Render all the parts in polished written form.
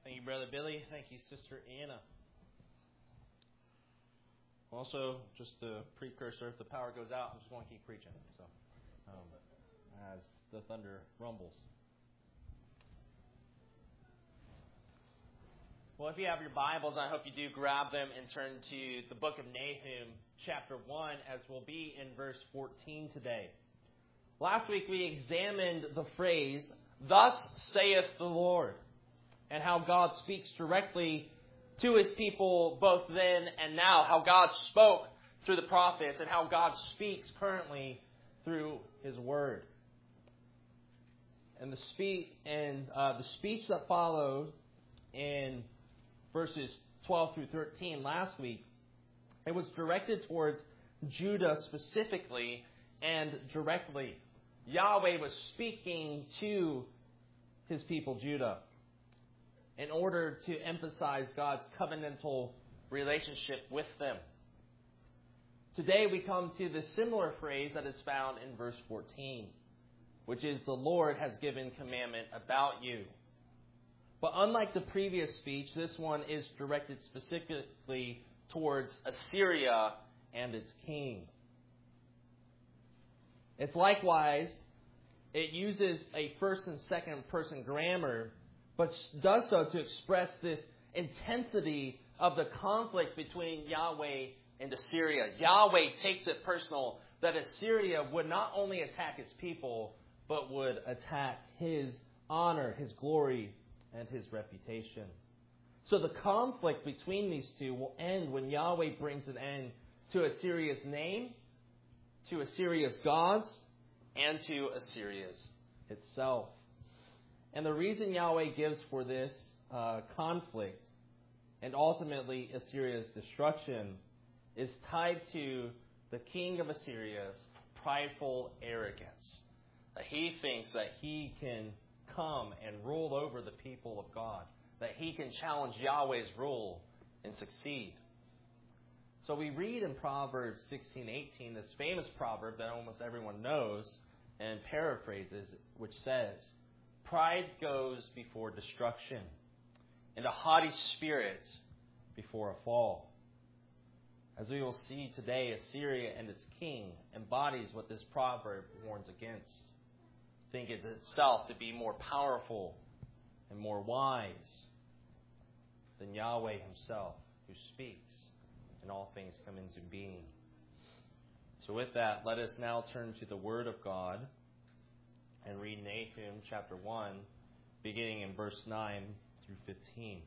Thank you, Brother Billy. Thank you, Sister Anna. Also, just a precursor, if the power goes out, I'm just going to keep preaching. So, as the thunder rumbles. Well, if you have your Bibles, I hope you do grab them and turn to the book of Nahum, chapter 1, as we'll be in verse 14 today. Last week we examined the phrase, "Thus saith the Lord," and how God speaks directly to His people both then and now, how God spoke through the prophets, and how God speaks currently through His Word. And the speech that followed in verses 12 through 13 last week, it was directed towards Judah specifically and directly. Yahweh was speaking to His people, Judah, in order to emphasize God's covenantal relationship with them. Today we come to the similar phrase that is found in verse 14, which is, "The Lord has given commandment about you." But unlike the previous speech, this one is directed specifically towards Assyria and its king. It's likewise, it uses a first and second person grammar, but does so to express this intensity of the conflict between Yahweh and Assyria. Yahweh takes it personal that Assyria would not only attack His people, but would attack His honor, His glory, and His reputation. So the conflict between these two will end when Yahweh brings an end to Assyria's name, to Assyria's gods, and to Assyria's itself. And the reason Yahweh gives for this conflict and ultimately Assyria's destruction is tied to the king of Assyria's prideful arrogance. He thinks that he can come and rule over the people of God, that he can challenge Yahweh's rule and succeed. So we read in Proverbs 16:18, this famous proverb that almost everyone knows and paraphrases, which says, "Pride goes before destruction, and a haughty spirit before a fall." As we will see today, Assyria and its king embodies what this proverb warns against. Think it itself to be more powerful and more wise than Yahweh Himself, who speaks, and all things come into being. So with that, let us now turn to the Word of God and read Nahum chapter 1, beginning in verse 9 through 15.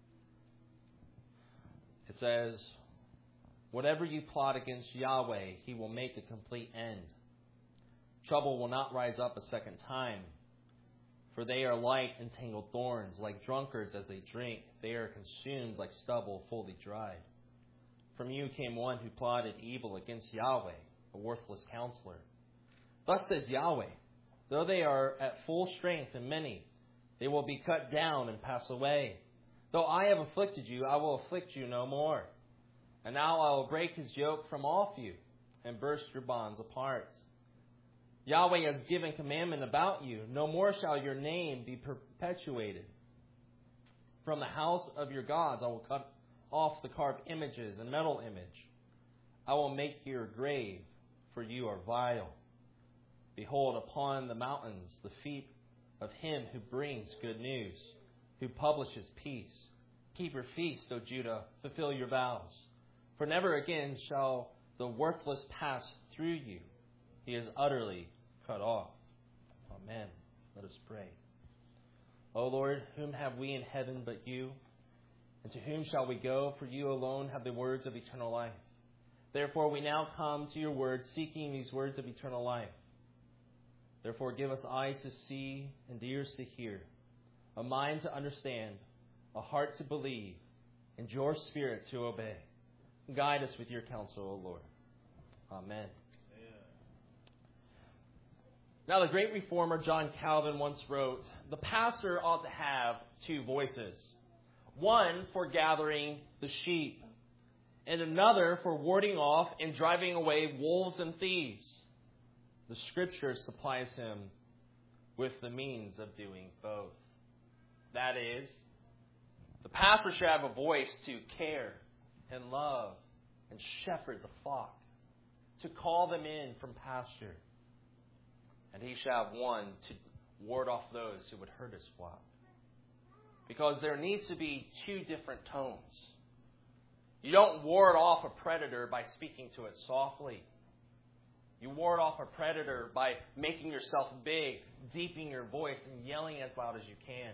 It says, "Whatever you plot against Yahweh, He will make a complete end. Trouble will not rise up a second time, for they are like entangled thorns, like drunkards as they drink. They are consumed like stubble fully dried. From you came one who plotted evil against Yahweh, a worthless counselor. Thus says Yahweh, though they are at full strength and many, they will be cut down and pass away. Though I have afflicted you, I will afflict you no more. And now I will break His yoke from off you and burst your bonds apart. Yahweh has given commandment about you. No more shall your name be perpetuated. From the house of your gods I will cut off the carved images and metal image. I will make your grave, for you are vile. Behold, upon the mountains the feet of Him who brings good news, who publishes peace. Keep your feast, O Judah, fulfill your vows. For never again shall the worthless pass through you. He is utterly cut off." Amen. Let us pray. O Lord, whom have we in heaven but you? And to whom shall we go? For you alone have the words of eternal life. Therefore we now come to your word, seeking these words of eternal life. Therefore give us eyes to see and ears to hear, a mind to understand, a heart to believe, and your Spirit to obey. Guide us with your counsel, O Lord. Amen. Now, the great reformer John Calvin once wrote, "The pastor ought to have two voices, one for gathering the sheep, and another for warding off and driving away wolves and thieves. The Scripture supplies him with the means of doing both." That is, The pastor should have a voice to care and love and shepherd the flock, to call them in from pasture. And he shall have one to ward off those who would hurt his flock. Because there needs to be two different tones. You don't ward off a predator by speaking to it softly. You ward off a predator by making yourself big, deepening your voice, and yelling as loud as you can.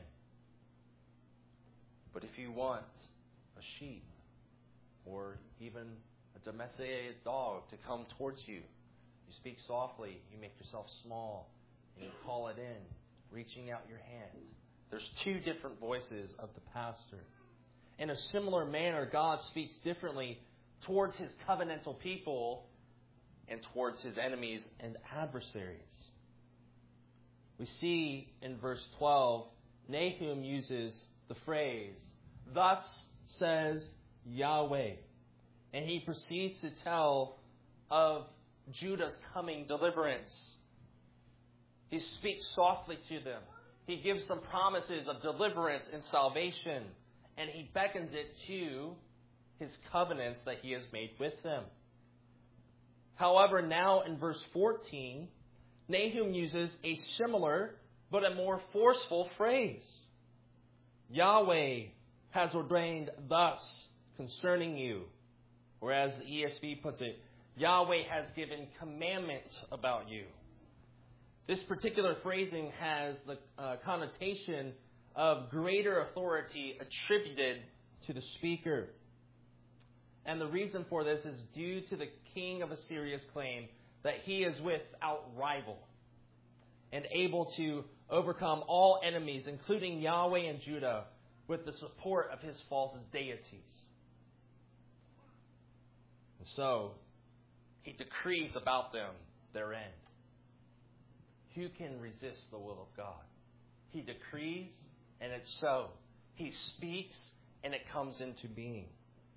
But if you want a sheep or even a domesticated dog to come towards you, you speak softly, you make yourself small, and you call it in, reaching out your hand. There's two different voices of the pastor. In a similar manner, God speaks differently towards his covenantal people and towards his enemies and adversaries. We see in verse 12, Nahum uses the phrase, "Thus says Yahweh." And he proceeds to tell of Judah's coming deliverance. He speaks softly to them. He gives them promises of deliverance and salvation. And he beckons it to his covenants that he has made with them. However, now in verse 14, Nahum uses a similar but a more forceful phrase. Yahweh has ordained thus concerning you. Or as the ESV puts it, Yahweh has given commandments about you. This particular phrasing has the connotation of greater authority attributed to the speaker. And the reason for this is due to the king of Assyria's claim that he is without rival and able to overcome all enemies, including Yahweh and Judah, with the support of his false deities. And so, he decrees about them their end. Who can resist the will of God? He decrees, and it's so. He speaks, and it comes into being.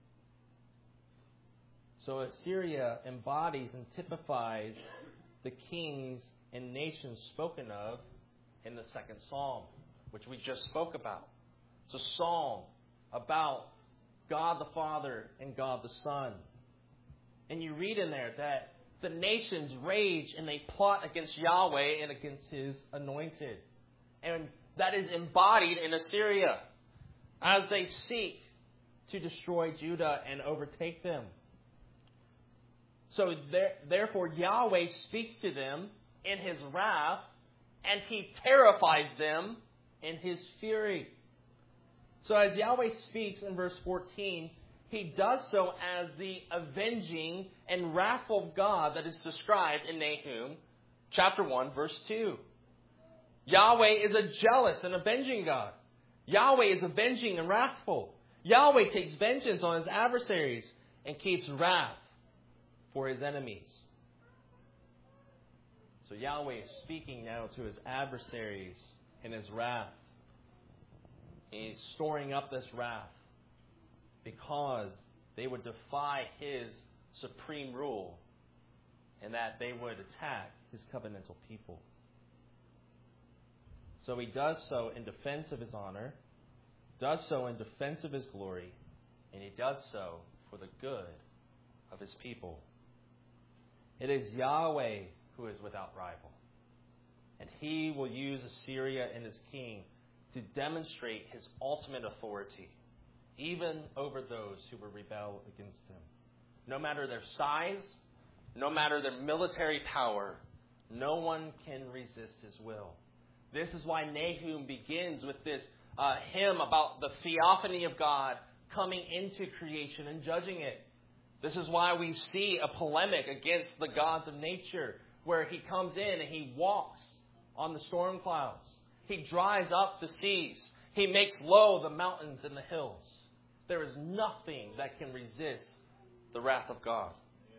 So Assyria embodies and typifies the kings and nations spoken of in the second psalm, which we just spoke about. It's a psalm about God the Father and God the Son. And you read in there that the nations rage and they plot against Yahweh and against his anointed. And that is embodied in Assyria as they seek to destroy Judah and overtake them. So therefore Yahweh speaks to them in his wrath, and he terrifies them in his fury. So as Yahweh speaks in verse 14, he does so as the avenging and wrathful God that is described in Nahum chapter 1, verse 2. Yahweh is a jealous and avenging God. Yahweh is avenging and wrathful. Yahweh takes vengeance on his adversaries and keeps wrath for his enemies. So Yahweh is speaking now to his adversaries in his wrath. He's storing up this wrath because they would defy his supreme rule and that they would attack his covenantal people. So he does so in defense of his honor, does so in defense of his glory, and he does so for the good of his people. It is Yahweh who is without rival, and he will use Assyria and his king to demonstrate his ultimate authority, even over those who will rebel against him. No matter their size, no matter their military power, no one can resist his will. This is why Nahum begins with this hymn about the theophany of God coming into creation and judging it. This is why we see a polemic against the gods of nature, where he comes in and he walks on the storm clouds. He dries up the seas. He makes low the mountains and the hills. There is nothing that can resist the wrath of God.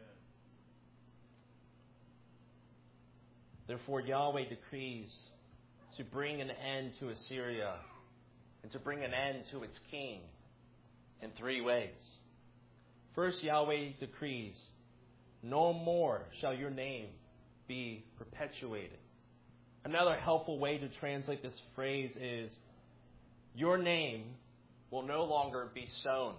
Therefore, Yahweh decrees to bring an end to Assyria and to bring an end to its king in three ways. First, Yahweh decrees, no more shall your name be perpetuated. Another helpful way to translate this phrase is, your name will no longer be sown.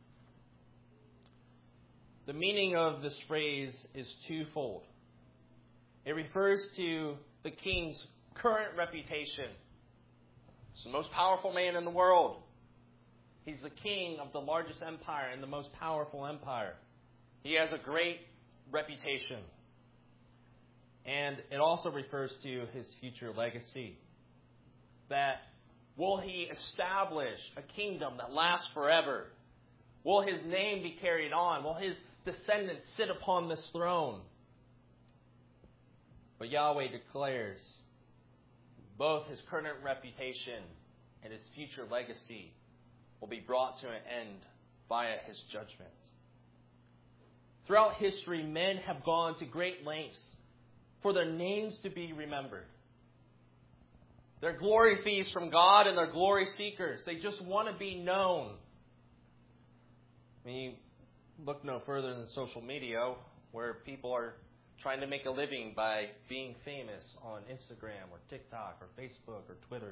The meaning of this phrase is twofold. It refers to the king's current reputation. He's the most powerful man in the world. He's the king of the largest empire and the most powerful empire. He has a great reputation. And it also refers to his future legacy. That will he establish a kingdom that lasts forever? Will his name be carried on? Will his descendants sit upon this throne? But Yahweh declares both his current reputation and his future legacy will be brought to an end via his judgment. Throughout history, men have gone to great lengths for their names to be remembered. They're glory thieves from God and they're glory seekers. They just want to be known. I mean, look no further than social media, where people are trying to make a living by being famous on Instagram or TikTok or Facebook or Twitter.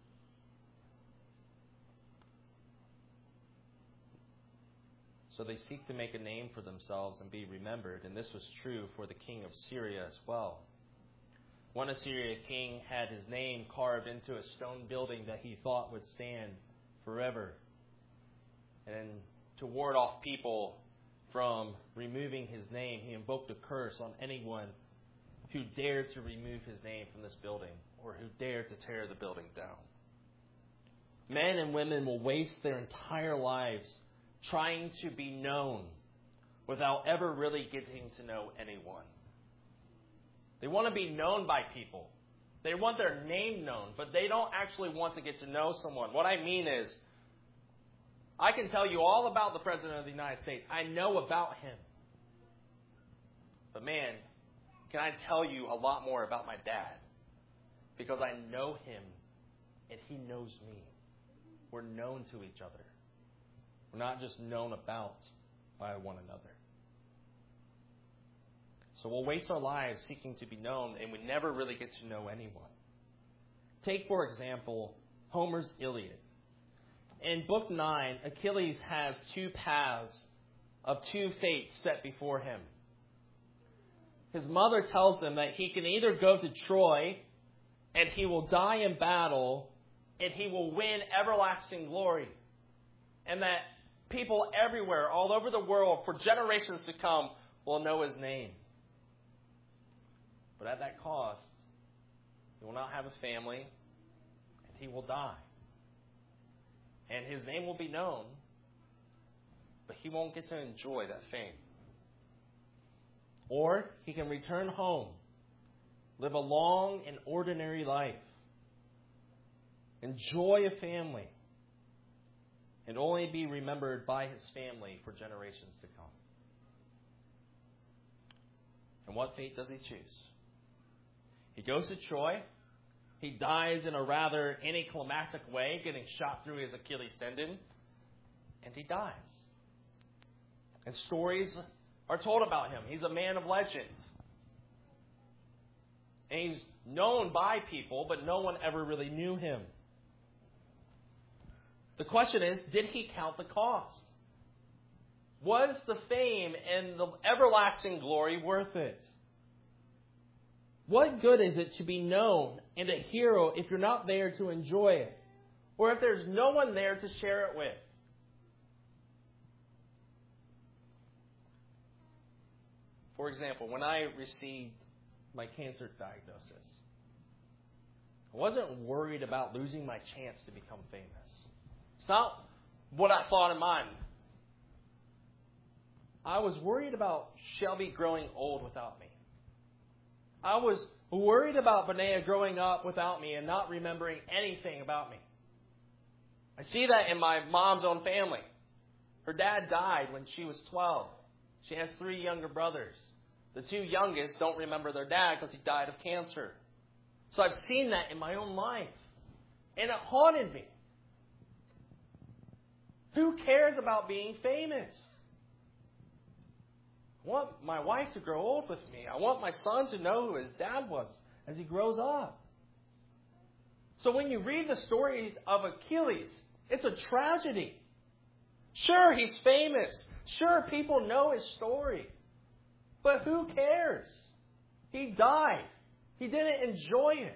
So they seek to make a name for themselves and be remembered, and this was true for the king of Syria as well. One Assyrian king had his name carved into a stone building that he thought would stand forever. And to ward off people from removing his name, he invoked a curse on anyone who dared to remove his name from this building or who dared to tear the building down. Men and women will waste their entire lives trying to be known without ever really getting to know anyone. They want to be known by people. They want their name known, but they don't actually want to get to know someone. What I mean is, I can tell you all about the President of the United States. I know about him. But man, can I tell you a lot more about my dad? Because I know him and he knows me. We're known to each other. We're not just known about by one another. So we'll waste our lives seeking to be known, and we never really get to know anyone. Take, for example, Homer's Iliad. In Book 9, Achilles has two paths of two fates set before him. His mother tells him that he can either go to Troy, and he will die in battle, and he will win everlasting glory. And that people everywhere, all over the world, for generations to come, will know his name. But at that cost, he will not have a family, and he will die. And his name will be known, but he won't get to enjoy that fame. Or he can return home, live a long and ordinary life, enjoy a family, and only be remembered by his family for generations to come. And what fate does he choose? He goes to Troy. He dies in a rather anticlimactic way, getting shot through his Achilles tendon, and he dies. And stories are told about him. He's a man of legend. And he's known by people, but no one ever really knew him. The question is, did he count the cost? Was the fame and the everlasting glory worth it? What good is it to be known and a hero if you're not there to enjoy it? Or if there's no one there to share it with? For example, when I received my cancer diagnosis, I wasn't worried about losing my chance to become famous. It's not what I thought in mind. I was worried about Shelby growing old without me. I was worried about Benea growing up without me and not remembering anything about me. I see that in my mom's own family. Her dad died when she was 12. She has 3 younger brothers. The 2 youngest don't remember their dad because he died of cancer. So I've seen that in my own life. And it haunted me. Who cares about being famous? I want my wife to grow old with me. I want my son to know who his dad was as he grows up. So when you read the stories of Achilles, It's a tragedy. Sure, he's famous. Sure, people know his story. But who cares? He died. He didn't enjoy it.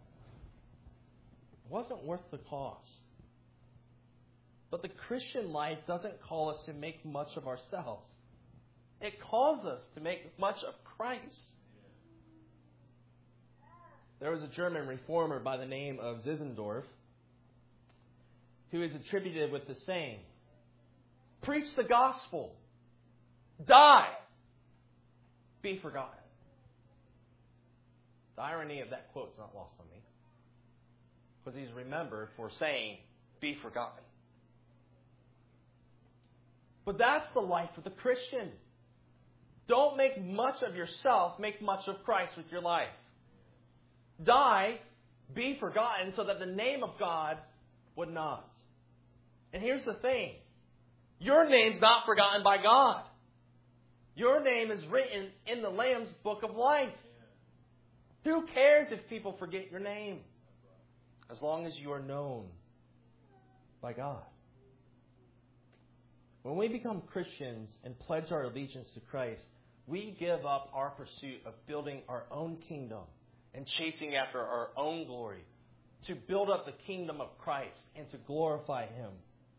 It wasn't worth the cost. But the Christian life doesn't call us to make much of ourselves. It calls us to make much of Christ. There was a German reformer by the name of Zinzendorf who is attributed with the saying, "Preach the gospel, die, be forgotten." The irony of that quote is not lost on me, because he's remembered for saying, "Be forgotten." But that's the life of the Christian. Don't make much of yourself, make much of Christ with your life. Die, be forgotten, so that the name of God would not. And here's the thing. Your name's not forgotten by God. Your name is written in the Lamb's book of life. Who cares if people forget your name? As long as you are known by God. When we become Christians and pledge our allegiance to Christ, we give up our pursuit of building our own kingdom and chasing after our own glory to build up the kingdom of Christ and to glorify Him.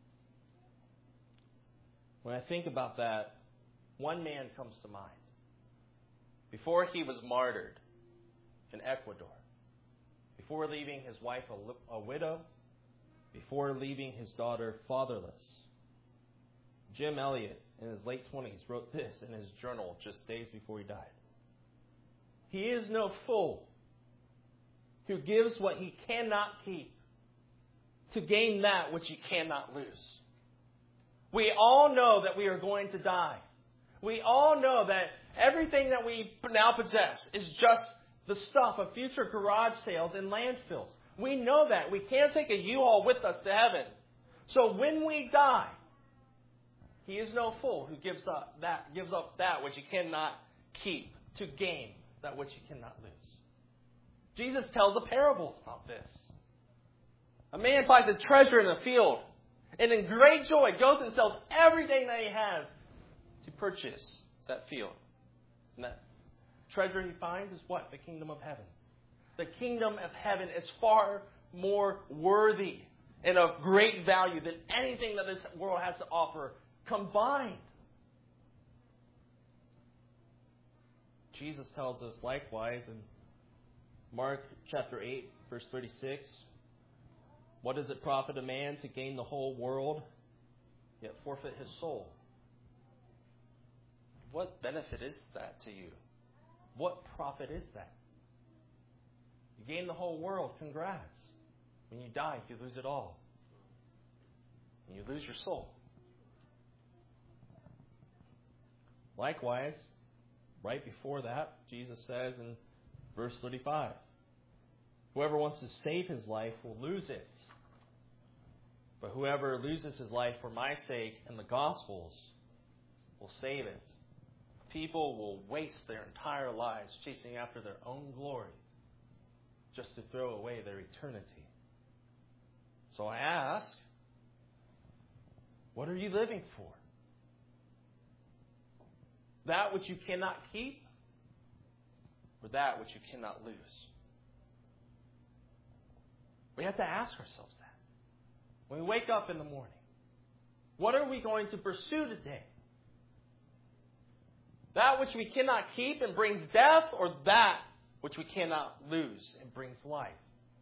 When I think about that, one man comes to mind. Before he was martyred in Ecuador, before leaving his wife a widow, before leaving his daughter fatherless, Jim Elliot, in his late 20s, wrote this in his journal just days before he died. "He is no fool who gives what he cannot keep to gain that which he cannot lose." We all know that we are going to die. We all know that everything that we now possess is just the stuff of future garage sales and landfills. We know that. We can't take a U-Haul with us to heaven. So when we die, he is no fool who gives up that which he cannot keep to gain that which he cannot lose. Jesus tells a parable about this. A man finds a treasure in a field, and in great joy goes and sells everything that he has to purchase that field. And that treasure he finds is what? The kingdom of heaven. The kingdom of heaven is far more worthy and of great value than anything that this world has to offer combined. Jesus tells us likewise in Mark chapter 8, verse 36, "What does it profit a man to gain the whole world, yet forfeit his soul?" What benefit is that to you? What profit is that? You gain the whole world, congrats. When you die, you lose it all. And you lose your soul. Likewise, right before that, Jesus says in verse 35, "Whoever wants to save his life will lose it. But whoever loses his life for my sake and the gospel's will save it." People will waste their entire lives chasing after their own glory just to throw away their eternity. So I ask, what are you living for? That which you cannot keep, or that which you cannot lose? We have to ask ourselves that. When we wake up in the morning, what are we going to pursue today? That which we cannot keep and brings death, or that which we cannot lose and brings life?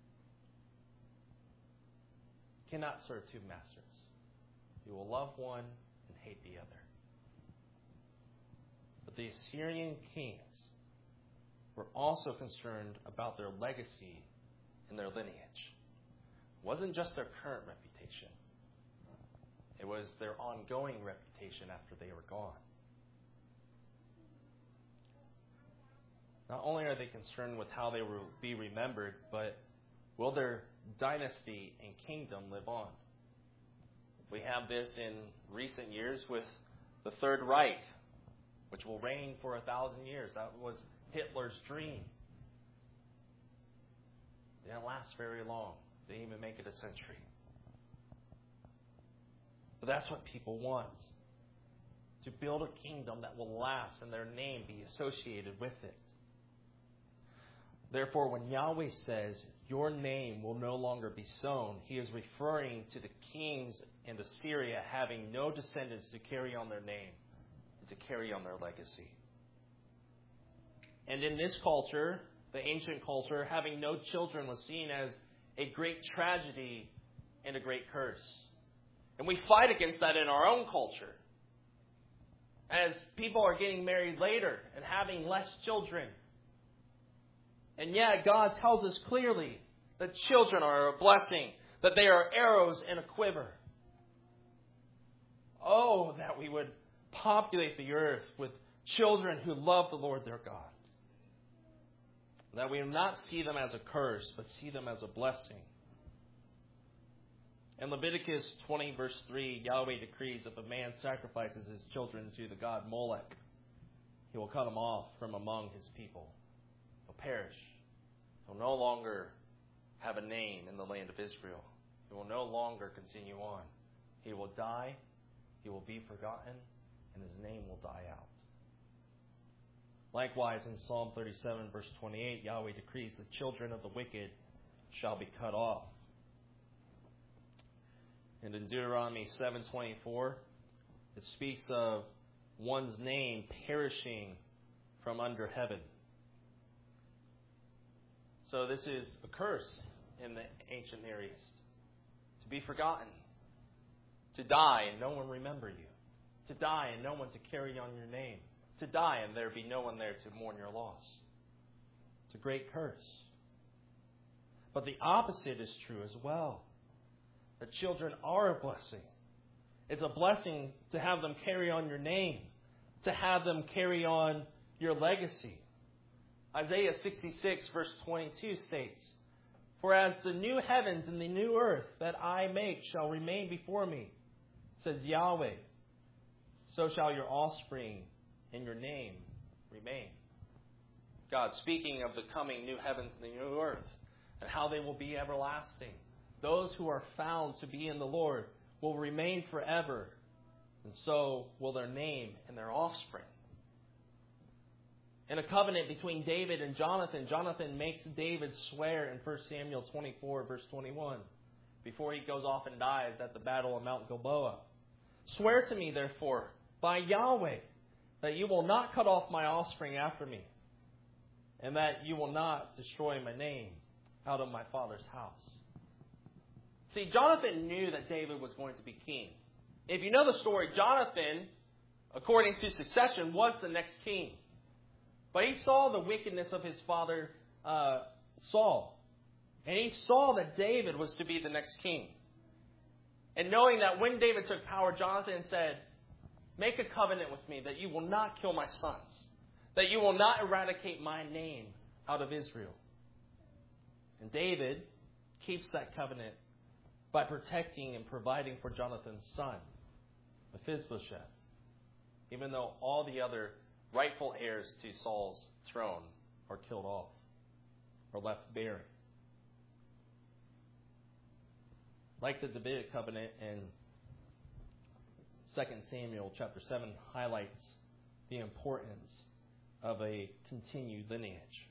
You cannot serve two masters. You will love one and hate the other. But the Assyrian kings were also concerned about their legacy and their lineage. It wasn't just their current reputation. It was their ongoing reputation after they were gone. Not only are they concerned with how they will be remembered, but will their dynasty and kingdom live on? We have this in recent years with the Third Reich, which will reign for 1,000 years. That was Hitler's dream. It didn't last very long. They didn't even make it a century. But that's what people want. To build a kingdom that will last and their name be associated with it. Therefore, when Yahweh says, your name will no longer be sown, He is referring to the kings in Assyria having no descendants to carry on their name and to carry on their legacy. And in this culture, the ancient culture, having no children was seen as a great tragedy and a great curse. And we fight against that in our own culture. As people are getting married later and having less children. And yet God tells us clearly that children are a blessing, that they are arrows in a quiver. Oh, that we would populate the earth with children who love the Lord their God. That we would not see them as a curse, but see them as a blessing. In Leviticus 20, verse 3, Yahweh decrees if a man sacrifices his children to the god Molech, He will cut them off from among His people. They'll perish. He'll no longer have a name in the land of Israel. He will no longer continue on. He will die, he will be forgotten, and his name will die out. Likewise, in Psalm 37, verse 28, Yahweh decrees the children of the wicked shall be cut off. And in Deuteronomy 7:24, it speaks of one's name perishing from under heaven. So this is a curse in the ancient Near East. To be forgotten. To die and no one remember you. To die and no one to carry on your name. To die and there be no one there to mourn your loss. It's a great curse. But the opposite is true as well. The children are a blessing. It's a blessing to have them carry on your name. To have them carry on your legacy. Isaiah 66 verse 22 states, for as the new heavens and the new earth that I make shall remain before me, says Yahweh, so shall your offspring and your name remain. God speaking of the coming new heavens and the new earth and how they will be everlasting. Those who are found to be in the Lord will remain forever, and so will their name and their offspring. In a covenant between David and Jonathan, Jonathan makes David swear in 1 Samuel 24, verse 21, before he goes off and dies at the battle of Mount Gilboa. Swear to me, therefore, by Yahweh, that you will not cut off my offspring after me, and that you will not destroy my name out of my father's house. See, Jonathan knew that David was going to be king. If you know the story, Jonathan, according to succession, was the next king. But he saw the wickedness of his father Saul. And he saw that David was to be the next king. And knowing that when David took power, Jonathan said, make a covenant with me that you will not kill my sons. That you will not eradicate my name out of Israel. And David keeps that covenant by protecting and providing for Jonathan's son, Mephibosheth. Even though all the other rightful heirs to Saul's throne are killed off or left barren. Like the Davidic covenant in 2 Samuel chapter 7 highlights the importance of a continued lineage.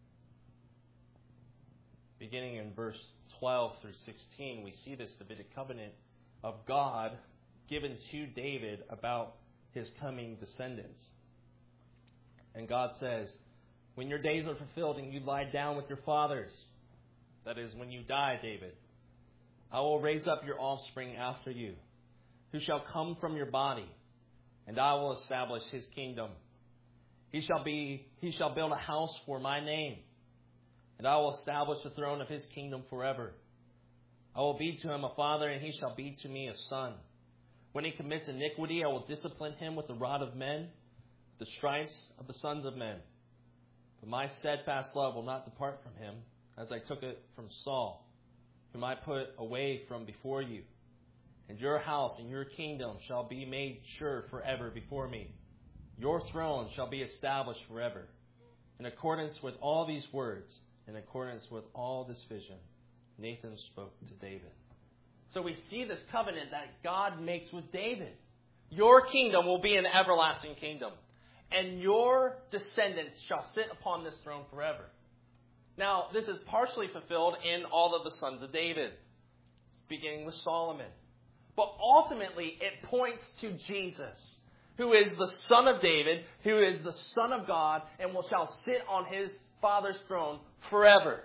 Beginning in verse 12 through 16, we see this Davidic covenant of God given to David about his coming descendants. And God says, when your days are fulfilled and you lie down with your fathers, that is, when you die, David, I will raise up your offspring after you, who shall come from your body, and I will establish his kingdom. He shall build a house for my name, and I will establish the throne of his kingdom forever. I will be to him a father, and he shall be to me a son. When he commits iniquity, I will discipline him with the rod of men, the stripes of the sons of men. But my steadfast love will not depart from him, as I took it from Saul, whom I put away from before you. And your house and your kingdom shall be made sure forever before me. Your throne shall be established forever. In accordance with all these words, in accordance with all this vision, Nathan spoke to David. So we see this covenant that God makes with David. Your kingdom will be an everlasting kingdom, and your descendants shall sit upon this throne forever. Now, this is partially fulfilled in all of the sons of David, beginning with Solomon. But ultimately, it points to Jesus, who is the Son of David, who is the Son of God, and shall sit on his Father's throne forever.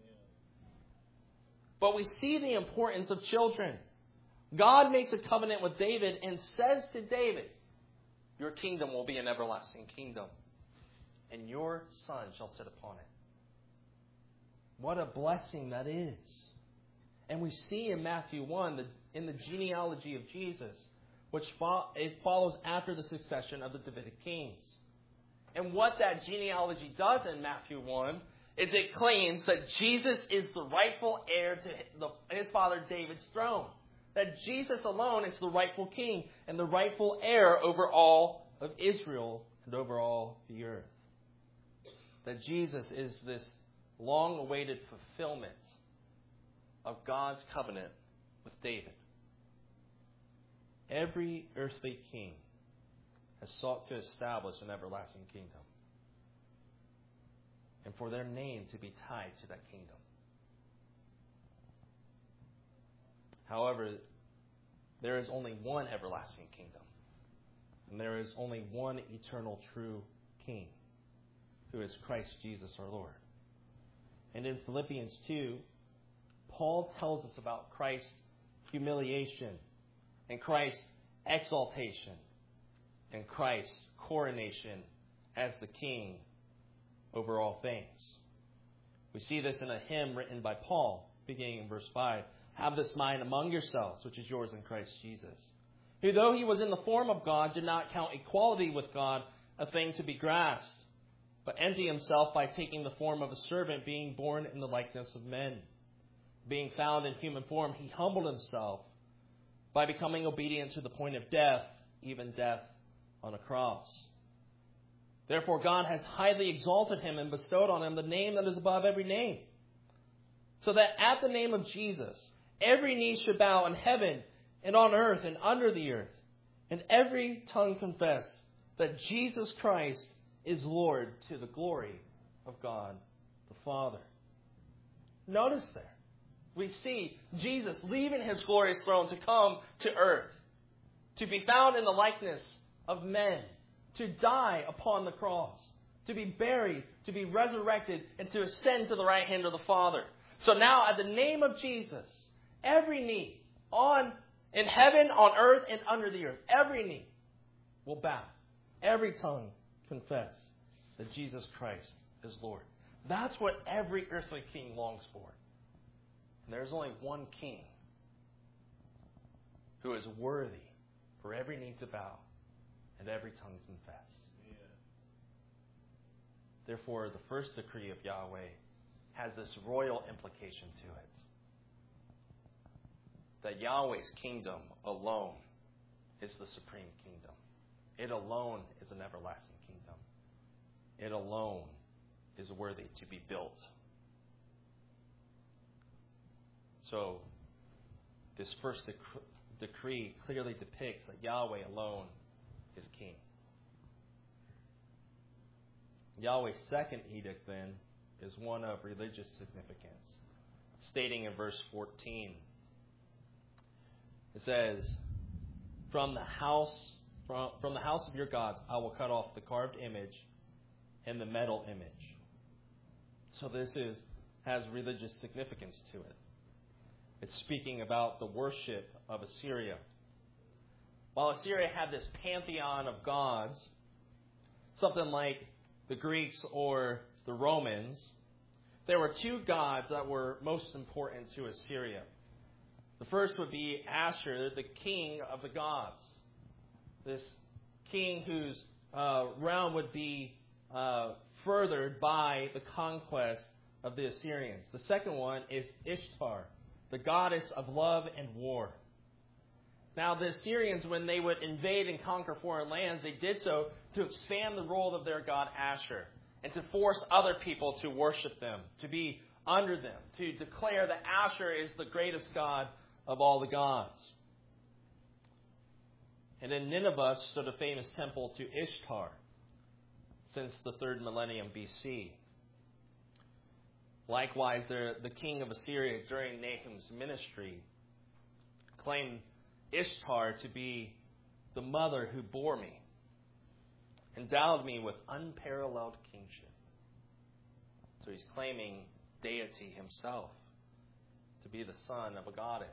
But we see the importance of children. God makes a covenant with David and says to David, your kingdom will be an everlasting kingdom, and your son shall sit upon it. What a blessing that is. And we see in Matthew 1, in the genealogy of Jesus, which it follows after the succession of the Davidic kings. And what that genealogy does in Matthew 1 is it claims that Jesus is the rightful heir to his father David's throne. That Jesus alone is the rightful king and the rightful heir over all of Israel and over all the earth. That Jesus is this long-awaited fulfillment of God's covenant with David. Every earthly king has sought to establish an everlasting kingdom, and for their name to be tied to that kingdom. However, there is only one everlasting kingdom, and there is only one eternal true king, who is Christ Jesus our Lord. And in Philippians 2, Paul tells us about Christ's humiliation and Christ's exaltation and Christ's coronation as the king over all things. We see this in a hymn written by Paul, beginning in verse 5. Have this mind among yourselves, which is yours in Christ Jesus, who though he was in the form of God, did not count equality with God a thing to be grasped, but emptied himself by taking the form of a servant, being born in the likeness of men. Being found in human form, he humbled himself by becoming obedient to the point of death, even death on a cross. Therefore God has highly exalted him and bestowed on him the name that is above every name, so that at the name of Jesus every knee should bow in heaven and on earth and under the earth, and every tongue confess that Jesus Christ is Lord, to the glory of God the Father. Notice there, we see Jesus leaving his glorious throne to come to earth, to be found in the likeness of men, to die upon the cross, to be buried, to be resurrected, and to ascend to the right hand of the Father. So now, at the name of Jesus, every knee in heaven, on earth, and under the earth, every knee will bow. Every tongue confess that Jesus Christ is Lord. That's what every earthly king longs for. And there's only one king who is worthy for every knee to bow and every tongue confess. Yeah. Therefore, the first decree of Yahweh has this royal implication to it. That Yahweh's kingdom alone is the supreme kingdom. It alone is an everlasting kingdom. It alone is worthy to be built. So, this first decree clearly depicts that Yahweh alone is king. Yahweh's second edict, then, is one of religious significance, stating in verse 14, it says, From the house of your gods I will cut off the carved image and the metal image. So this has religious significance to it. It's speaking about the worship of Assyria. While Assyria had this pantheon of gods, something like the Greeks or the Romans, there were two gods that were most important to Assyria. The first would be Ashur, the king of the gods. This king whose realm would be furthered by the conquest of the Assyrians. The second one is Ishtar, the goddess of love and war. Now, the Assyrians, when they would invade and conquer foreign lands, they did so to expand the role of their god Ashur and to force other people to worship them, to be under them, to declare that Ashur is the greatest god of all the gods. And in Nineveh stood a famous temple to Ishtar since the 3rd millennium BC. Likewise, the king of Assyria during Nahum's ministry claimed Ishtar to be the mother who bore me, endowed me with unparalleled kingship. So he's claiming deity himself to be the son of a goddess.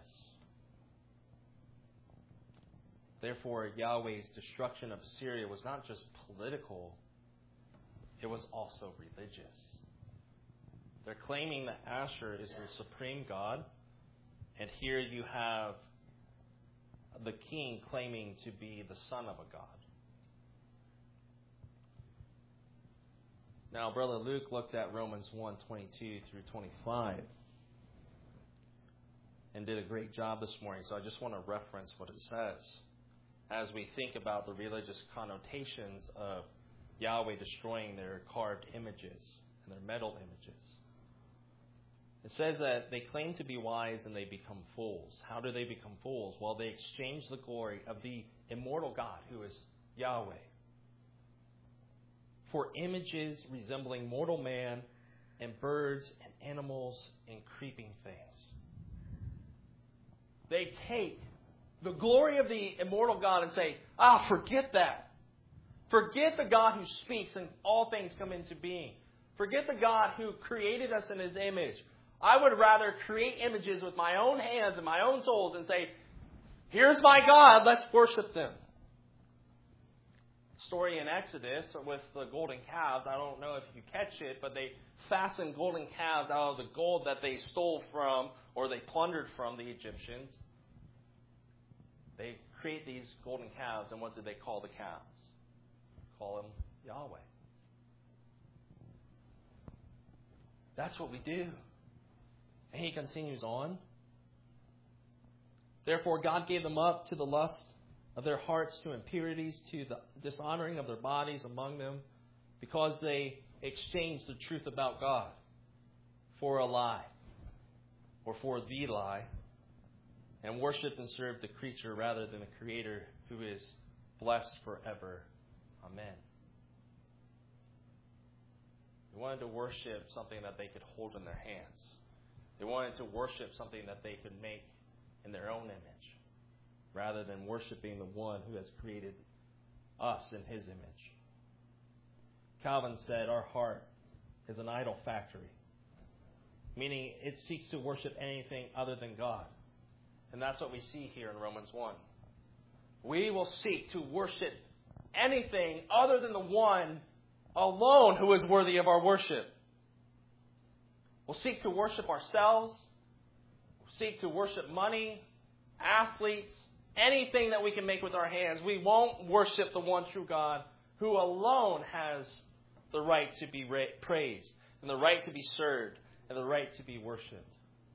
Therefore, Yahweh's destruction of Assyria was not just political, it was also religious. They're claiming that Asher is the supreme God, and here you have the king claiming to be the son of a god. Now, Brother Luke looked at Romans 1:22 through 25 and did a great job this morning, so I just want to reference what it says as we think about the religious connotations of Yahweh destroying their carved images and their metal images. It says that they claim to be wise and they become fools. How do they become fools? Well, they exchange the glory of the immortal God, who is Yahweh, for images resembling mortal man and birds and animals and creeping things. They take the glory of the immortal God and say, forget that. Forget the God who speaks and all things come into being. Forget the God who created us in His image. I would rather create images with my own hands and my own souls and say, here's my God, let's worship them. Story in Exodus with the golden calves, I don't know if you catch it, but they fastened golden calves out of the gold that they stole from or they plundered from the Egyptians. They create these golden calves, and what do they call the calves? Call them Yahweh. That's what we do. And he continues on. Therefore, God gave them up to the lust of their hearts, to impurities, to the dishonoring of their bodies among them, because they exchanged the truth about God for a lie, or for the lie, and worshipped and served the creature rather than the Creator, who is blessed forever. Amen. They wanted to worship something that they could hold in their hands. They wanted to worship something that they could make in their own image, rather than worshiping the one who has created us in His image. Calvin said, our heart is an idol factory, meaning it seeks to worship anything other than God. And that's what we see here in Romans 1. We will seek to worship anything other than the one alone who is worthy of our worship. We'll seek to worship ourselves. We'll seek to worship money, athletes, anything that we can make with our hands. We won't worship the one true God who alone has the right to be praised and the right to be served and the right to be worshipped.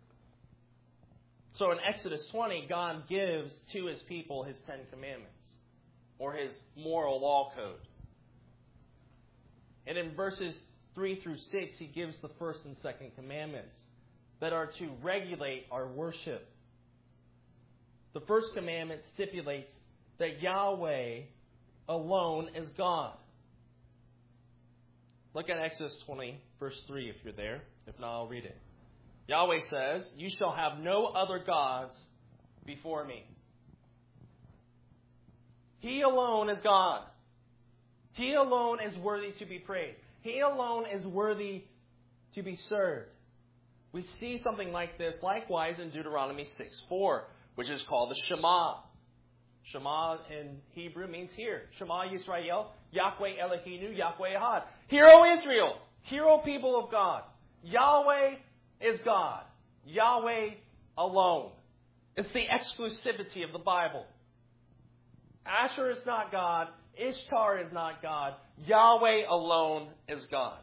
So in Exodus 20, God gives to His people His 10 commandments, or His moral law code. And in verses 3 through 6, He gives the first and second commandments that are to regulate our worship. The first commandment stipulates that Yahweh alone is God. Look at Exodus 20, verse 3 if you're there. If not, I'll read it. Yahweh says, "You shall have no other gods before me." He alone is God. He alone is worthy to be praised. He alone is worthy to be served. We see something like this likewise in Deuteronomy 6:4, which is called the Shema. Shema in Hebrew means hear. Shema Yisrael, Yahweh Eloheinu, Yahweh Ahad. Hear, O Israel. Hear, O people of God. Yahweh is God. Yahweh alone. It's the exclusivity of the Bible. Asher is not God. Ishtar is not God. Yahweh alone is God.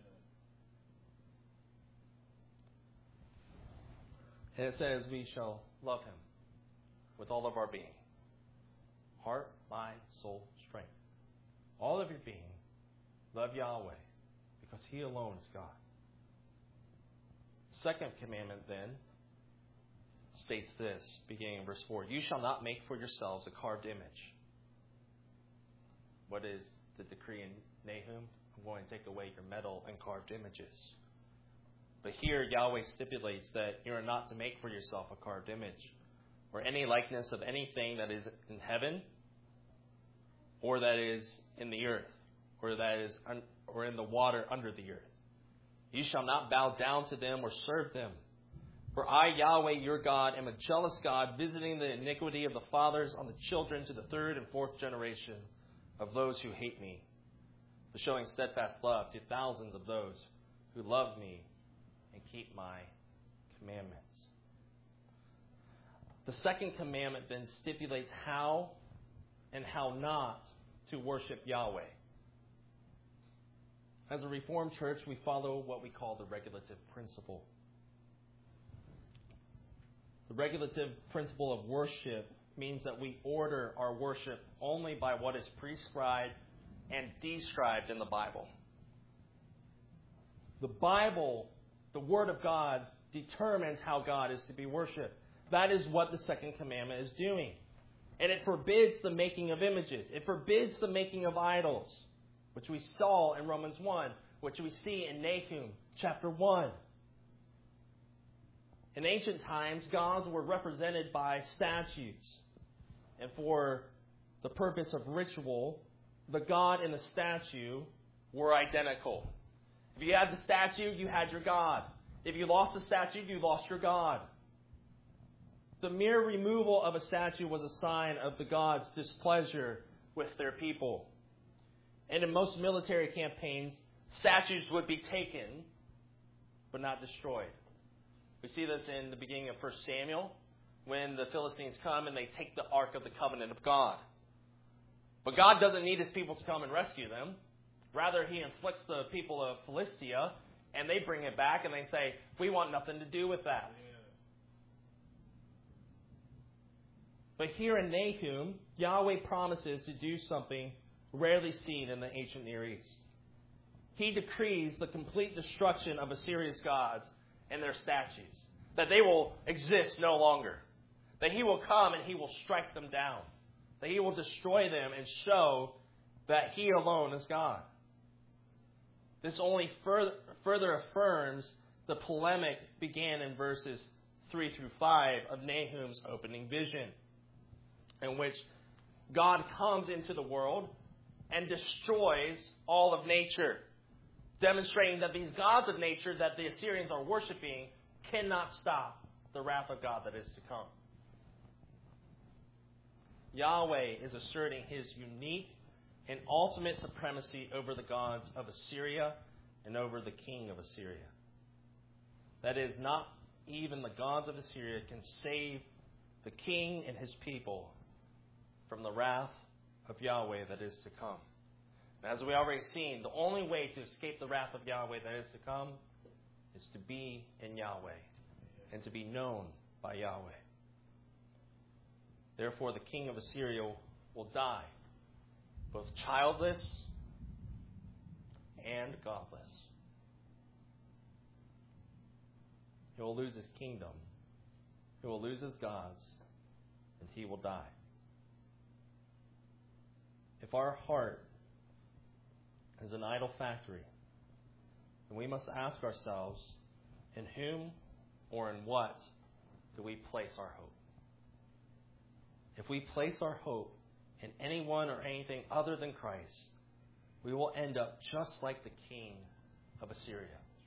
And it says we shall love Him with all of our being. Heart, mind, soul, strength. All of your being. Love Yahweh because He alone is God. Second commandment then states this, beginning in verse 4. You shall not make for yourselves a carved image. What is the decree in Nahum? I'm going to take away your metal and carved images. But here Yahweh stipulates that you are not to make for yourself a carved image, or any likeness of anything that is in heaven, or that is in the earth, or that is or in the water under the earth. You shall not bow down to them or serve them. For I, Yahweh, your God, am a jealous God, visiting the iniquity of the fathers on the children to the third and fourth generation of those who hate me, but showing steadfast love to thousands of those who love me and keep my commandments. The second commandment then stipulates how and how not to worship Yahweh. As a Reformed church, we follow what we call the regulative principle. The regulative principle of worship means that we order our worship only by what is prescribed and described in the Bible. The Bible, the Word of God, determines how God is to be worshipped. That is what the second commandment is doing. And it forbids the making of images. It forbids the making of idols, which we saw in Romans 1, which we see in Nahum chapter 1. In ancient times, gods were represented by statues. And for the purpose of ritual, the god and the statue were identical. If you had the statue, you had your god. If you lost the statue, you lost your god. The mere removal of a statue was a sign of the god's displeasure with their people. And in most military campaigns, statues would be taken, but not destroyed. We see this in the beginning of 1 Samuel, when the Philistines come and they take the Ark of the Covenant of God. But God doesn't need His people to come and rescue them. Rather, He inflicts the people of Philistia, and they bring it back, and they say, we want nothing to do with that. But here in Nahum, Yahweh promises to do something rarely seen in the ancient Near East. He decrees the complete destruction of Assyria's gods and their statues, that they will exist no longer, that He will come and He will strike them down, that He will destroy them and show that He alone is God. This only further affirms the polemic began in verses 3 through 5 of Nahum's opening vision, in which God comes into the world and destroys all of nature, demonstrating that these gods of nature that the Assyrians are worshiping cannot stop the wrath of God that is to come. Yahweh is asserting His unique and ultimate supremacy over the gods of Assyria and over the king of Assyria. That is, not even the gods of Assyria can save the king and his people from the wrath of Yahweh that is to come. And as we already seen, the only way to escape the wrath of Yahweh that is to come is to be in Yahweh and to be known by Yahweh. Therefore, the king of Assyria will die, both childless and godless. He will lose his kingdom, he will lose his gods, and he will die. If our heart is an idol factory, then we must ask ourselves, in whom or in what do we place our hope? If we place our hope in anyone or anything other than Christ, we will end up just like the king of Assyria.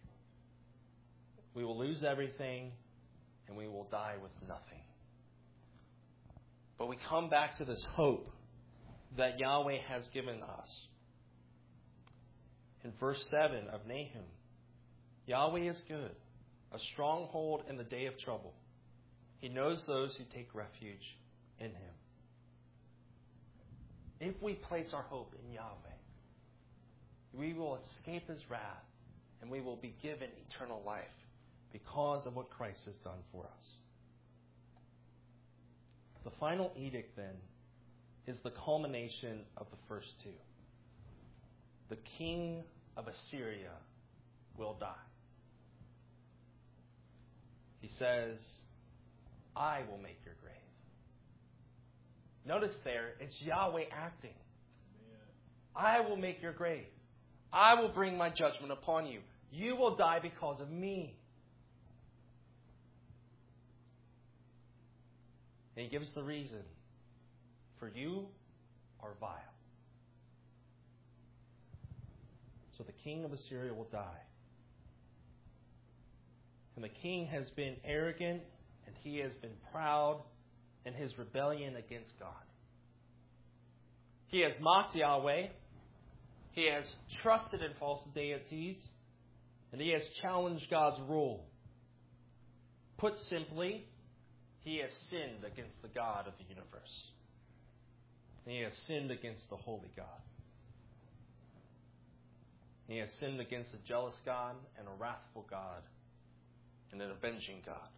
We will lose everything and we will die with nothing. But we come back to this hope that Yahweh has given us. In verse 7 of Nahum, Yahweh is good, a stronghold in the day of trouble. He knows those who take refuge in Him. If we place our hope in Yahweh, we will escape His wrath and we will be given eternal life because of what Christ has done for us. The final edict, then, is the culmination of the first two. The king of Assyria will die. He says, I will make your grave. Notice there, it's Yahweh acting. I will make your grave. I will bring my judgment upon you. You will die because of me. And he gives the reason. For you are vile. So the king of Assyria will die. And the king has been arrogant, and he has been proud in his rebellion against God. He has mocked Yahweh. He has trusted in false deities. And he has challenged God's rule. Put simply, he has sinned against the God of the universe. And he has sinned against the holy God. He has sinned against a jealous God and a wrathful God and an avenging God.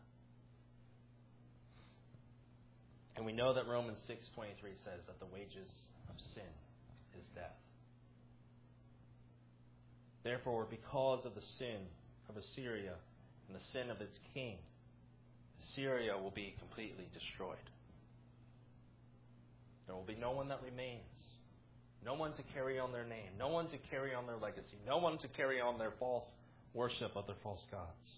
And we know that Romans 6:23 says that the wages of sin is death. Therefore, because of the sin of Assyria and the sin of its king, Assyria will be completely destroyed. There will be no one that remains. No one to carry on their name. No one to carry on their legacy. No one to carry on their false worship of their false gods.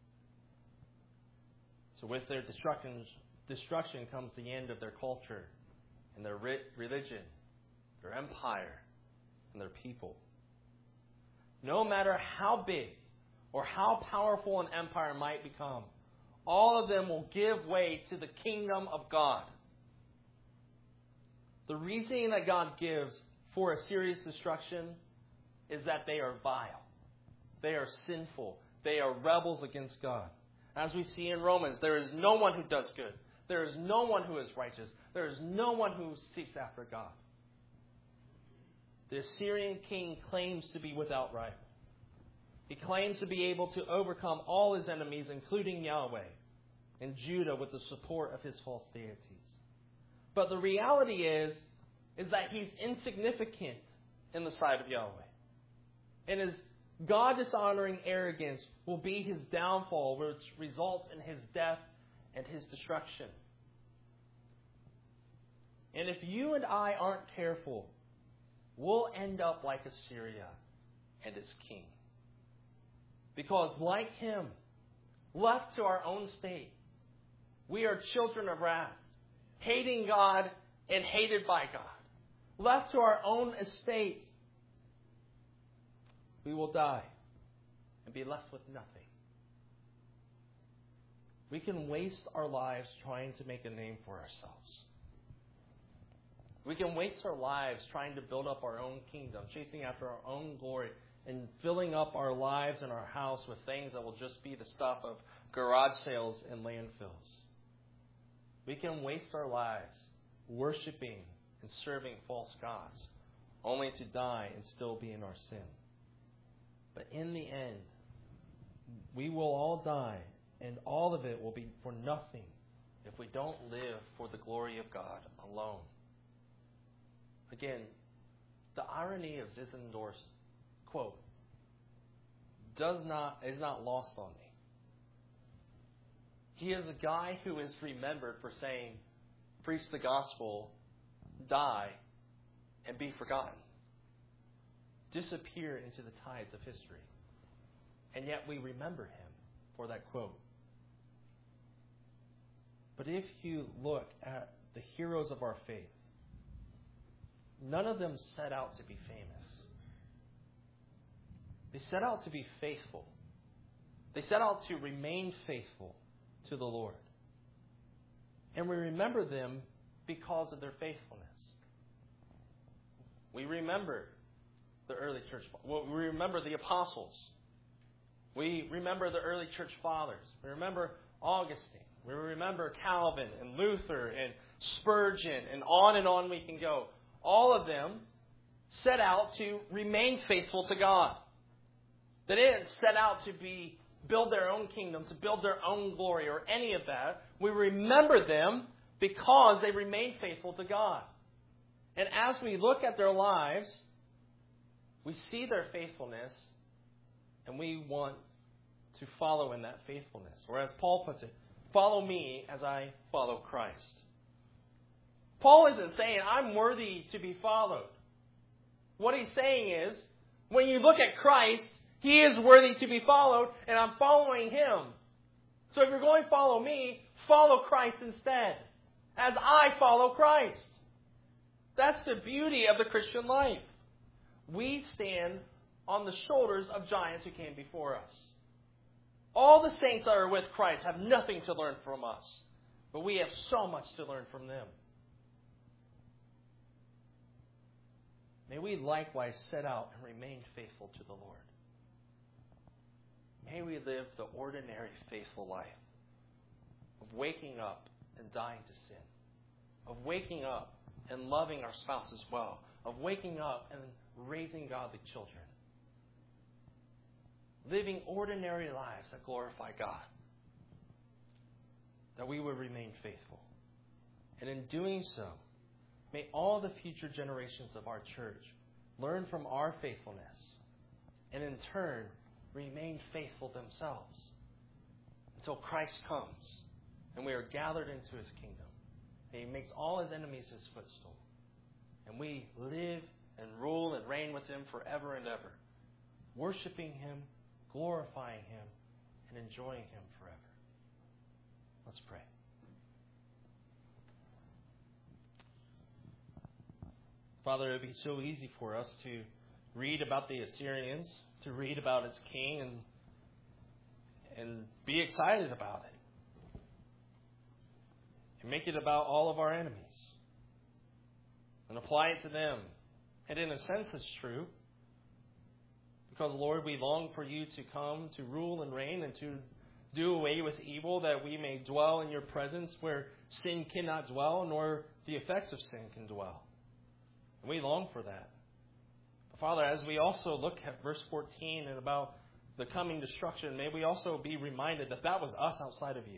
So with their destruction comes the end of their culture and their religion, their empire, and their people. No matter how big or how powerful an empire might become, all of them will give way to the kingdom of God. The reasoning that God gives for Assyria's destruction is that they are vile. They are sinful. They are rebels against God. As we see in Romans, there is no one who does good. There is no one who is righteous. There is no one who seeks after God. The Assyrian king claims to be without rival. He claims to be able to overcome all his enemies, including Yahweh and Judah, with the support of his false deities. But the reality is that he's insignificant in the sight of Yahweh. And his God-dishonoring arrogance will be his downfall, which results in his death and his destruction. And if you and I aren't careful, we'll end up like Assyria and its king. Because like him, left to our own state, we are children of wrath, hating God and hated by God. Left to our own estate, we will die and be left with nothing. We can waste our lives trying to make a name for ourselves. We can waste our lives trying to build up our own kingdom, chasing after our own glory, and filling up our lives and our house with things that will just be the stuff of garage sales and landfills. We can waste our lives worshiping and serving false gods, only to die and still be in our sin. But in the end, we will all die, and all of it will be for nothing if we don't live for the glory of God alone. Again, the irony of Zinzendorf's quote is not lost on me. He is a guy who is remembered for saying, preach the gospel, die, and be forgotten. Disappear into the tides of history. And yet we remember him for that quote. But if you look at the heroes of our faith, none of them set out to be famous. They set out to be faithful. They set out to remain faithful to the Lord. And we remember them because of their faithfulness. We remember the early church. We remember the apostles. We remember the early church fathers. We remember Augustine. We remember Calvin and Luther and Spurgeon, and on we can go. All of them set out to remain faithful to God. They didn't set out to build their own kingdom, to build their own glory or any of that. We remember them because they remained faithful to God. And as we look at their lives, we see their faithfulness, and we want to follow in that faithfulness. Or as Paul puts it, follow me as I follow Christ. Paul isn't saying, I'm worthy to be followed. What he's saying is, when you look at Christ, He is worthy to be followed, and I'm following Him. So if you're going to follow me, follow Christ instead, as I follow Christ. That's the beauty of the Christian life. We stand on the shoulders of giants who came before us. All the saints that are with Christ have nothing to learn from us, but we have so much to learn from them. May we likewise set out and remain faithful to the Lord. May we live the ordinary faithful life of waking up and dying to sin, of waking up and loving our spouses well, of waking up and raising godly children, living ordinary lives that glorify God, that we would remain faithful. And in doing so, may all the future generations of our church learn from our faithfulness and in turn remain faithful themselves until Christ comes and we are gathered into His kingdom. And He makes all His enemies His footstool. And we live and rule and reign with Him forever and ever, worshiping Him, glorifying Him, and enjoying Him forever. Let's pray. Father, it would be so easy for us to read about the Assyrians, to read about its king, and be excited about it. And make it about all of our enemies. And apply it to them. And in a sense, it's true. Because, Lord, we long for You to come to rule and reign and to do away with evil, that we may dwell in Your presence where sin cannot dwell, nor the effects of sin can dwell. And we long for that. But Father, as we also look at verse 14 and about the coming destruction, may we also be reminded that that was us outside of You.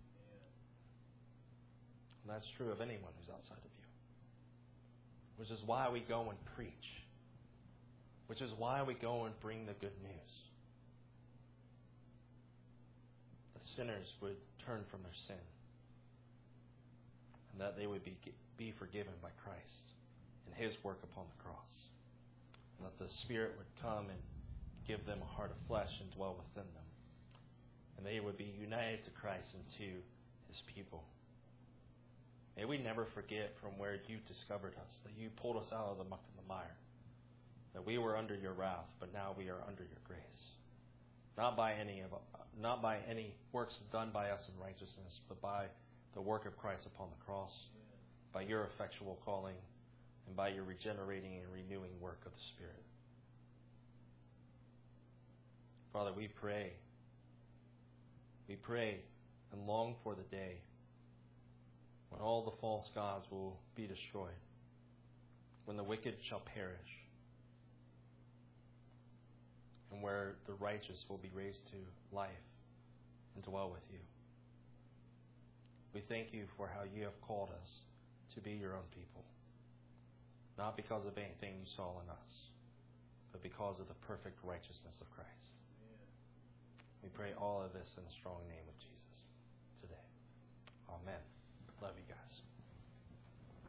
And that's true of anyone who's outside of You. Which is why we go and preach. Which is why we go and bring the good news. That sinners would turn from their sin. And that they would be forgiven by Christ and His work upon the cross. And that the Spirit would come and give them a heart of flesh and dwell within them. And they would be united to Christ and to His people. May we never forget from where You discovered us, that You pulled us out of the muck and the mire. That we were under Your wrath, but now we are under Your grace. Not by any works done by us in righteousness, but by the work of Christ upon the cross, by Your effectual calling, and by Your regenerating and renewing work of the Spirit. Father, we pray and long for the day when all the false gods will be destroyed, when the wicked shall perish, and where the righteous will be raised to life and dwell with You. We thank You for how You have called us to be Your own people, not because of anything You saw in us, but because of the perfect righteousness of Christ. We pray all of this in the strong name of Jesus today. Amen. Love you guys.